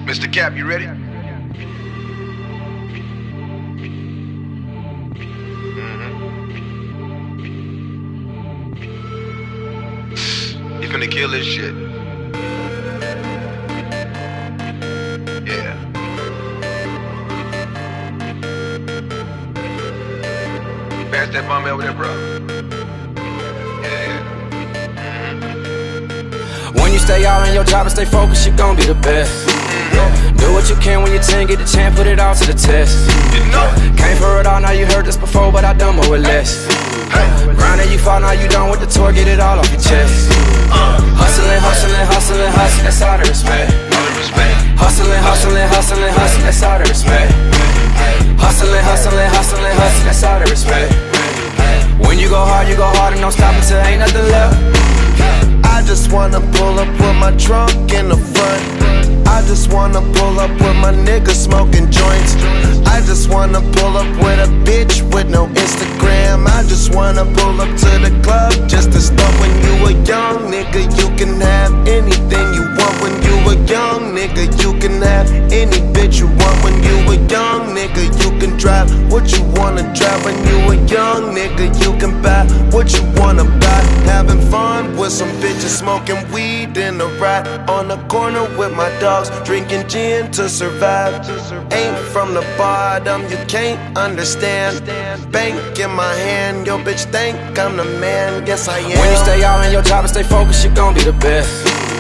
Mr. Cap, you ready? You finna kill this shit. Yeah. Pass that bomb over there, bro. Yeah. When you stay all in your job and stay focused, you gon' be the best. Do what you can when you're 10, get the chance, put it all to the test. Came for it all, now you heard this before, but I done more with less. Grinding, you fall, now you done with the tour, get it all off your chest. Hustling, hustling, hustling, hustling, that's all the respect. Hustling, hustling, hustling, hustling, that's all the respect. Hustling, hustling, hustling, hustling, that's all the respect. When you go hard, and don't stop until ain't nothing left. I just wanna pull up with my trunk in the front. I just wanna pull up with my niggas smoking joints. I just wanna pull up with a bitch with no Instagram. I just wanna pull up to the club just to start. When you a young nigga, you can have anything you want. When you a young nigga, you can have any bitch you want. When you a young nigga, you can drive what you wanna drive. When you a young nigga, you can buy what you wanna buy. Having fun with some bitches, smoking weed in the ride. On the corner with my dogs, drinking gin to survive. Ain't from the bottom, you can't understand. Bank in my hand, yo bitch think I'm the man. Yes I am. When you stay all in your job and stay focused, you gon' be the best.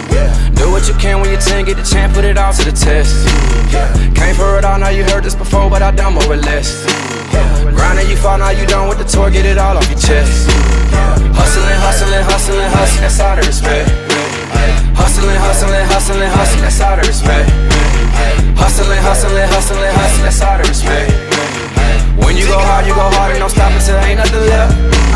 Do what you can when you're 10, get the chance, put it all to the test. Came for it all, now you heard this before, but I done more with less. Grinding, you fall, now you done with the tour, get it all off your chest. Hustling, hustling, hustling, hustling, that's all the respect. Hustling, hustling, hustling, hustling, that's all the respect. Hustling, hustling, hustling, hustling, that's all the respect. When you go hard, and don't stop until ain't nothing left.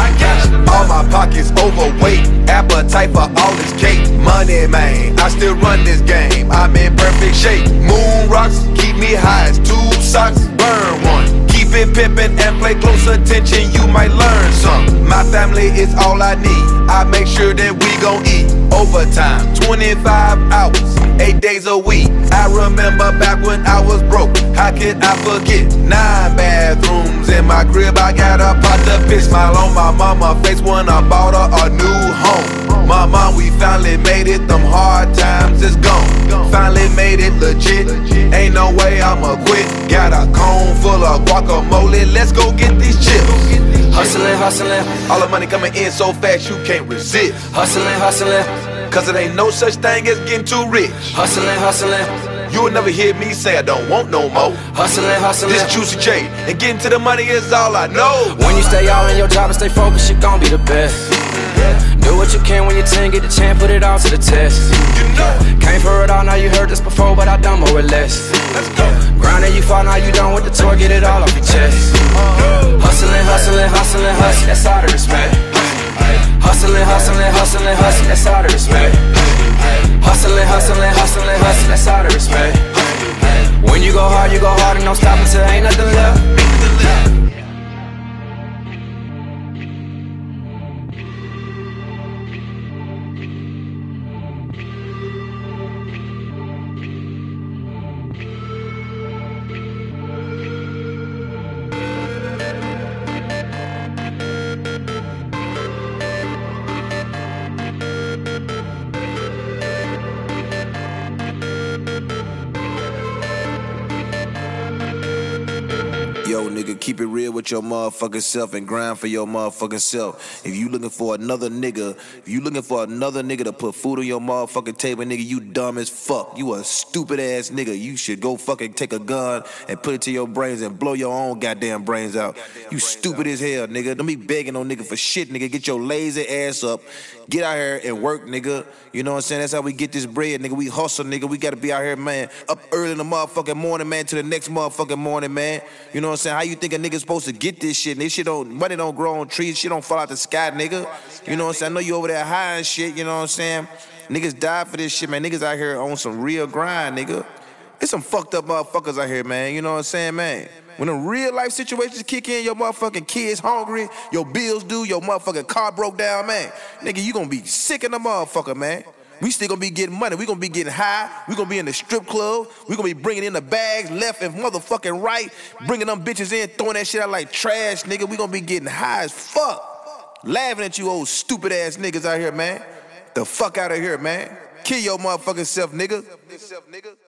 All my pockets overweight, appetite for all this cake. Money, man, I still run this game. I'm in perfect shape. Moon rocks keep me high as two socks. Burn one. Keep it pimpin' and play close attention, you might learn some. My family is all I need. I make sure that we gon' eat. Overtime, 25 hours, 8 days a week. I remember back when I was broke. How could I forget? 9 bathrooms in my crib. I got a pot to piss. Smile on my mama face when I bought her a new home. Mama, we finally made it. Them hard times is gone. Finally made it legit. Ain't no way I'ma quit. Got a cone full of guacamole. Let's go get these chips. Hustling, hustling, All the money coming in so fast you can't resist. hustling, hustling, Cause it ain't no such thing as getting too rich. hustling, hustling, You'll never hear me say I don't want no more. hustling, hustling. This Juicy J, and getting to the money is all I know. When you stay all in your job and stay focused, you gon' be the best. Do what you can when you're 10, get the chance, put it all to the test. Came for it all, now you heard this before, but I done more with less. Let's go. Grinding, you fall, now you done with the tour, get it all off your chest. Hustling, hustling, hustling, hustling, that's all the respect. Hustling, hustling, hustling, hustling, that's all the respect. Hustling, hustling, hustling, hustling, that's all the respect. When you go hard, and don't stop until ain't nothing left. Yo, nigga, keep it real with your motherfucking self and grind for your motherfucking self. If you looking for another nigga, to put food on your motherfucking table, nigga, you dumb as fuck. You a stupid ass nigga. You should go fucking take a gun and put it to your brains and blow your own goddamn brains out. You stupid as hell, nigga. Don't be begging on nigga for shit, nigga. Get your lazy ass up. Get out here and work, nigga. You know what I'm saying? That's how we get this bread, nigga. We hustle, nigga. We gotta be out here, man. Up early in the motherfucking morning, man, to the next motherfucking morning, man. You know what I'm saying? How you think a nigga supposed to get this shit? This shit money don't grow on trees. Shit don't fall out the sky, nigga. You know what I'm saying? I know you over there high and shit, you know what I'm saying? Niggas die for this shit, man. Niggas out here on some real grind, nigga. There's some fucked up motherfuckers out here, man. You know what I'm saying, man? When the real life situations kick in, your motherfucking kids hungry, your bills due, your motherfucking car broke down, man. Nigga, you gonna be sick in the motherfucker, man. We still gonna be getting money. We gonna be getting high. We gonna be in the strip club. We gonna be bringing in the bags left and motherfucking right, bringing them bitches in, throwing that shit out like trash, nigga. We gonna be getting high as fuck, laughing at you old stupid ass niggas out here, man. The fuck out of here, man. Kill your motherfucking self, nigga.